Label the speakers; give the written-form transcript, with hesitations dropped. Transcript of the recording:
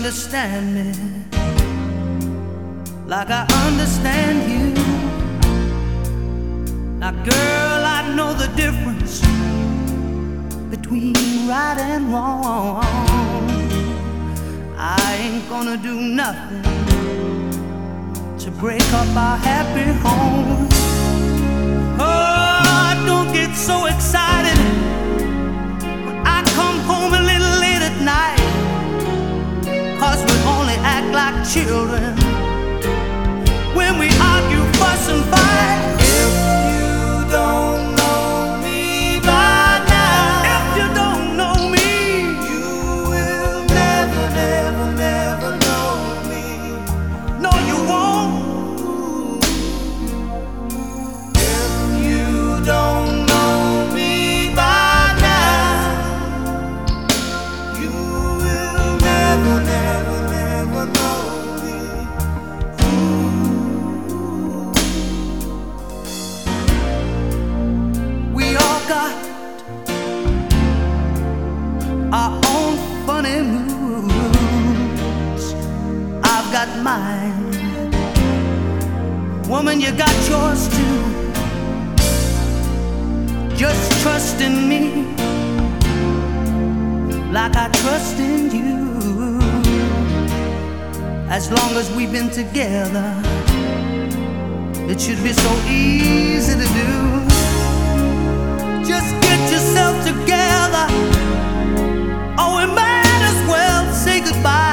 Speaker 1: understand me like I understand you. Now girl, I know the difference between right and wrong. I ain't gonna do nothing to break up our happy home. Oh, don't get so excited when I come home a little late at night, 'cause we only act like children when we argue, fuss and fight. If you don't know me by now, if you don't know me, you will never, never, never know me. No, you won't. If you don't know me by now, you will never, never, never know me. We all got our own funny moods. I've got mine. Woman, you got yours too. Just trust in me like I trust in you. As long as we've been together, it should be so easy to do. Just get yourself together, or we might as well say goodbye.